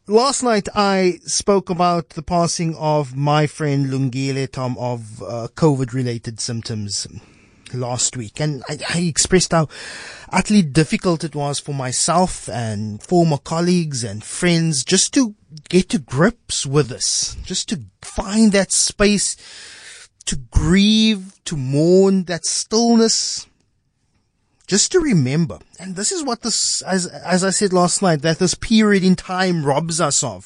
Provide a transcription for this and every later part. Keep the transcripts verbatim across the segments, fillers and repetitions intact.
Last night I spoke about the passing of my friend Lungile Tom of uh, COVID-related symptoms last week, and I, I expressed how utterly difficult it was for myself and former colleagues and friends just to get to grips with this, just to find that space to grieve, to mourn, that stillness, just to remember. And this is what this, as as I said last night, that this period in time robs us of.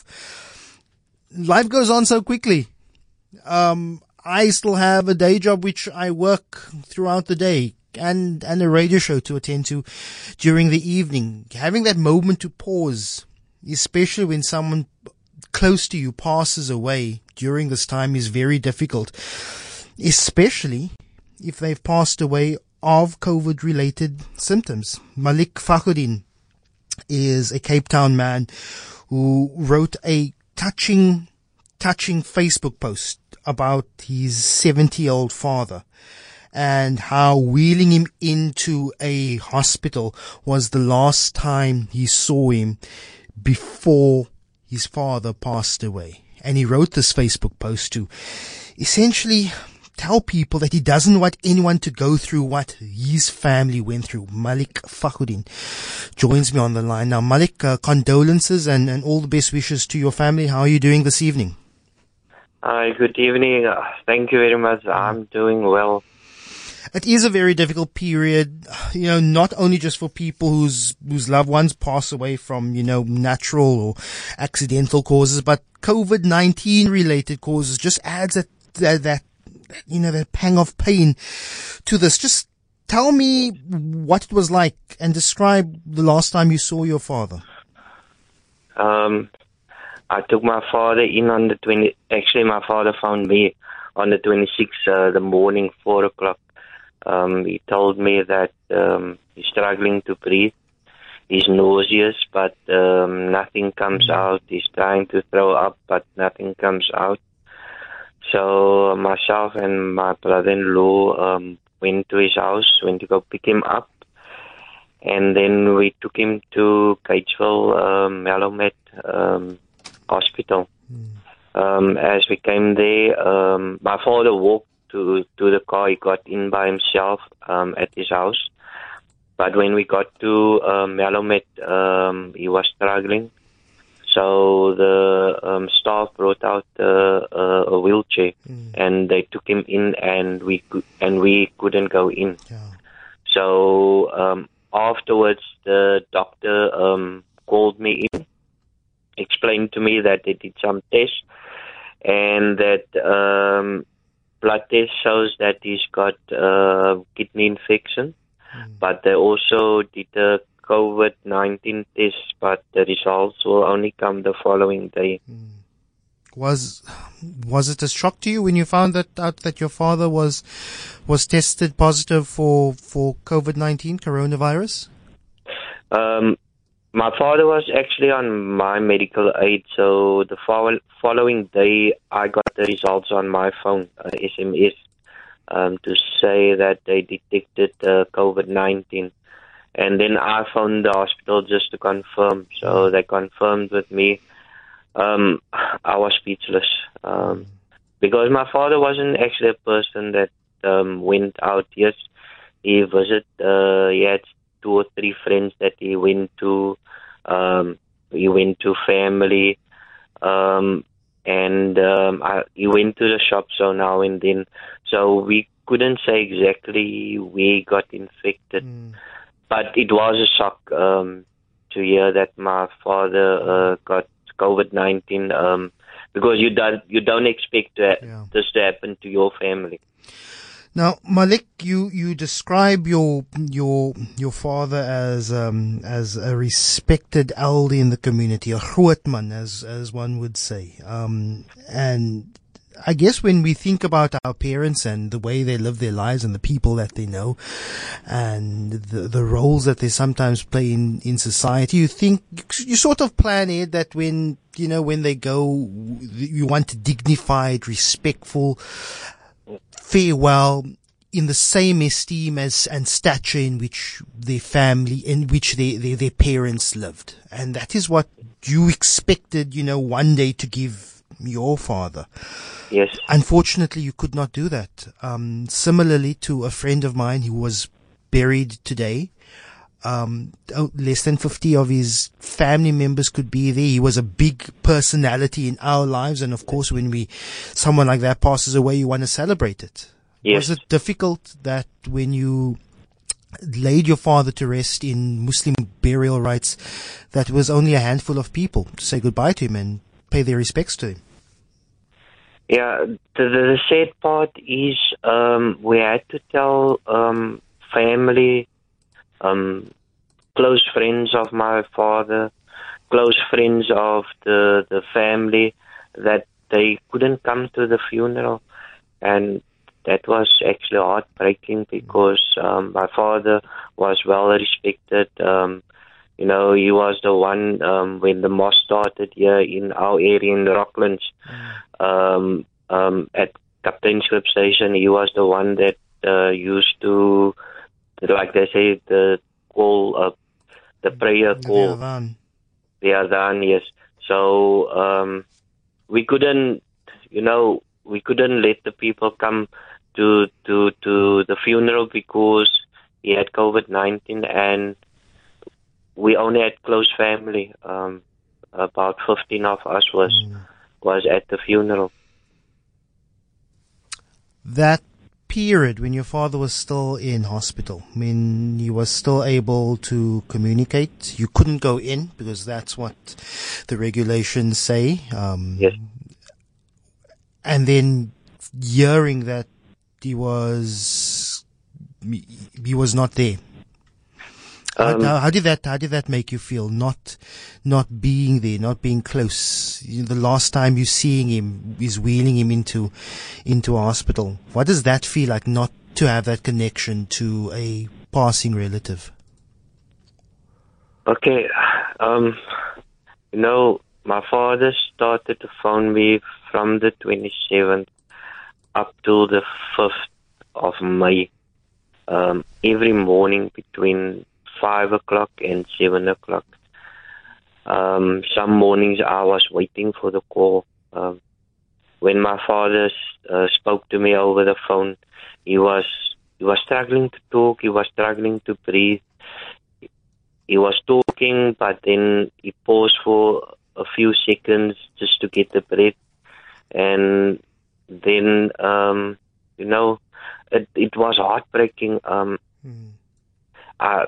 Life goes on so quickly. Um, I still have a day job which I work throughout the day, and, and a radio show to attend to during the evening. Having that moment to pause, especially when someone close to you passes away during this time, is very difficult, especially if they've passed away of COVID-related symptoms. Malik Fakhuddin is a Cape Town man who wrote a touching, touching Facebook post about his seventy-year-old father and how wheeling him into a hospital was the last time he saw him before his father passed away. And he wrote this Facebook post to essentially tell people that he doesn't want anyone to go through what his family went through. Malik Fakhuddin joins me on the line now. Malik, uh, condolences and, and all the best wishes to your family. How are you doing this evening? Hi, good evening. Uh, thank you very much. I'm doing well. It is a very difficult period, you know, not only just for people whose whose loved ones pass away from, you know, natural or accidental causes, but COVID nineteen related causes just adds that, that, that you know, that pang of pain to this. Just tell me what it was like and describe the last time you saw your father. Um, I took my father in on the twenty. Actually, my father found me on the twenty-sixth, uh, the morning, four o'clock. Um, he told me that um, he's struggling to breathe. He's nauseous, but um, nothing comes out. He's trying to throw up, but nothing comes out. So myself and my brother-in-law um, went to his house, went to go pick him up. And then we took him to Catesville um, Melomet um, Hospital. Mm. Um, as we came there, um, my father walked to to the car. He got in by himself um, at his house. But when we got to uh, Melomet, um, he was struggling. So the um, staff brought out uh, uh, a wheelchair, mm. and they took him in, and we could, and we couldn't go in. Yeah. So um, afterwards, the doctor um, called me in, explained to me that they did some tests, and that um, blood test shows that he's got uh, kidney infection, mm. but they also did a COVID nineteen test, but the results will only come the following day. Mm. Was was it a shock to you when you found that out that your father was was tested positive for for COVID nineteen coronavirus? Um, my father was actually on my medical aid, so the fo- following day I got the results on my phone, uh, S M S, um, to say that they detected uh, COVID nineteen. And then I phoned the hospital just to confirm. So they confirmed with me. Um, I was speechless. Um, because my father wasn't actually a person that um, went out. Yes, he visited. Uh, he had two or three friends that he went to. Um, he went to family. Um, and um, I, he went to the shop so now and then. So we couldn't say exactly where he got infected. Mm. But it was a shock um, to hear that my father uh, got COVID nineteen um, because you don't you don't expect that, yeah. this to happen to your family. Now, Malik, you, you describe your your your father as um, as a respected elder in the community, a grootman, as as one would say, um, and I guess when we think about our parents and the way they live their lives and the people that they know and the, the roles that they sometimes play in, in society, you think, you sort of plan it that when, you know, when they go, you want a dignified, respectful farewell. in the same esteem as and stature in which their family, in which their, their, their parents lived. And that is what you expected, you know, one day to give your father. Yes. Unfortunately, you could not do that. Um, similarly to a friend of mine who was buried today, um, oh, less than fifty of his family members could be there. He was a big personality in our lives. And of course, when we, someone like that passes away, you want to celebrate it. Yes. Was it difficult that when you laid your father to rest in Muslim burial rites, that was only a handful of people to say goodbye to him and pay their respects to him? Yeah, the, the sad part is um, we had to tell um, family, um, close friends of my father, close friends of the the family, that they couldn't come to the funeral. And that was actually heartbreaking because um, my father was well respected. Um, you know, he was the one um, when the mosque started here in our area in the Rocklands. Um, um, at Captainship Station, he was the one that uh, used to, like they say, the call, uh, the prayer call. The Adhan, yes. So um, we couldn't, you know, we couldn't let the people come to to to the funeral because he had COVID nineteen, and we only had close family. Um, about fifteen of us was mm. was at the funeral. That period when your father was still in hospital, I mean, he was still able to communicate. You couldn't go in because that's what the regulations say. Um, yes. And then hearing that he was he was not there. Um, how, how did that how did that make you feel? Not not being there, not being close. You know, the last time you're seeing him is wheeling him into into a hospital. What does that feel like? Not to have that connection to a passing relative. Okay, um, you know, my father started to phone me from the twenty-seventh up till the fifth of May, um, every morning between five o'clock and seven o'clock. Um, some mornings I was waiting for the call. Um, when my father uh, spoke to me over the phone, he was he was struggling to talk. He was struggling to breathe. He was talking, but then he paused for a few seconds just to get the breath, and then um, you know, it, it was heartbreaking. Um, mm. I,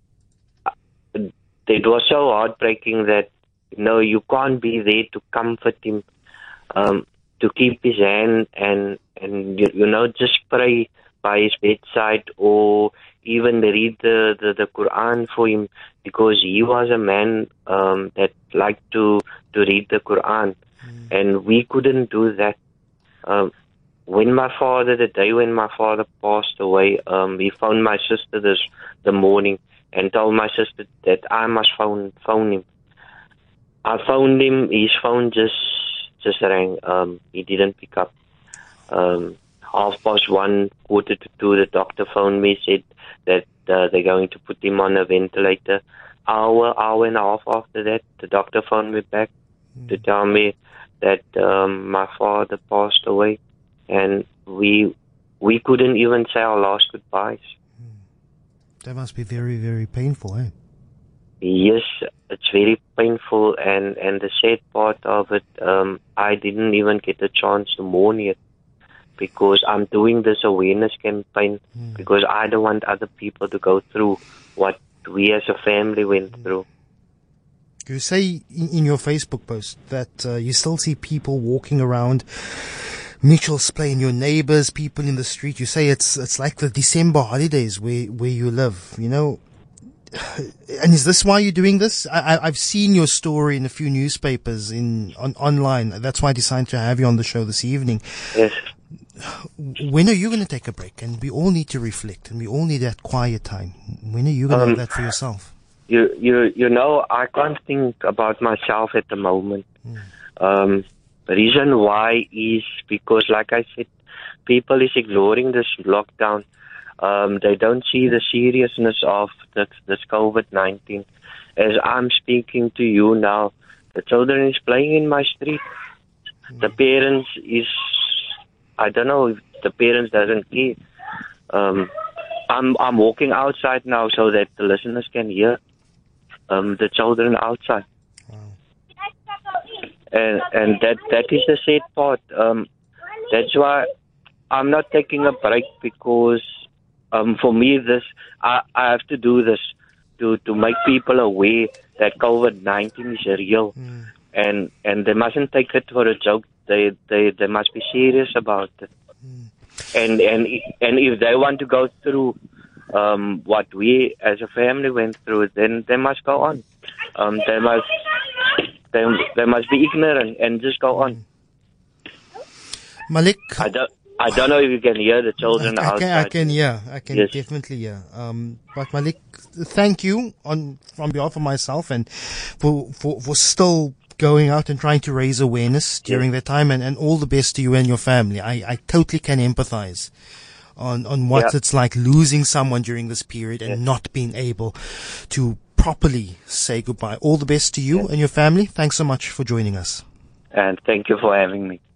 It was so heartbreaking that, you know, you can't be there to comfort him, um, to keep his hand and, and you, you know, just pray by his bedside or even read the, the, the Quran for him, because he was a man um, that liked to, to read the Quran. Mm. And we couldn't do that. Um, when my father, the day when my father passed away, um, he phoned my sister this the morning and told my sister that I must phone phone him. I phoned him. His phone just just rang. Um, he didn't pick up. Um, half past one, quarter to two, the doctor phoned me, said that uh, they're going to put him on a ventilator. Hour, hour and a half after that, the doctor phoned me back mm. to tell me that um, my father passed away, and we we couldn't even say our last goodbyes. That must be very, very painful, eh? Yes, it's very painful, and, and the sad part of it, um, I didn't even get a chance to mourn yet, because I'm doing this awareness campaign mm. because I don't want other people to go through what we as a family went mm. through. You say in your Facebook post that uh, you still see people walking around Mitchell's Plain, your neighbors, people in the street. You say it's it's like the December holidays where, where you live, you know. And is this why you're doing this? I, I've seen your story in a few newspapers in on online. That's why I decided to have you on the show this evening. Yes. When are you going to take a break? And we all need to reflect, and we all need that quiet time. When are you going to um, have that for yourself? You you you know, I can't think about myself at the moment. Mm. Um. The reason why is because, like I said, people is ignoring this lockdown. Um, they don't see the seriousness of this, this COVID nineteen. As I'm speaking to you now, the children is playing in my street. The parents is, I don't know if the parents doesn't care. Um, I'm I'm walking outside now so that the listeners can hear um, the children outside. Wow. And and that that is the sad part. Um, that's why I'm not taking a break, because um, for me this I, I have to do this to to make people aware that COVID nineteen is real, Mm. and and they mustn't take it for a joke. They they they must be serious about it. Mm. And and and if they want to go through um, what we as a family went through, then they must go on. Um, they must they, they must be ignorant and just go on. Malik, I don't I don't know if you can hear the children I, I outside. can, I can hear. I can Yes. definitely hear. Um, but Malik, thank you on from behalf of myself and for for, for still going out and trying to raise awareness during that time, and, and all the best to you and your family. I, I totally can empathize on, on what Yeah. it's like losing someone during this period and Yeah. not being able to properly say goodbye. All the best to you and your family. Thanks so much for joining us. And thank you for having me.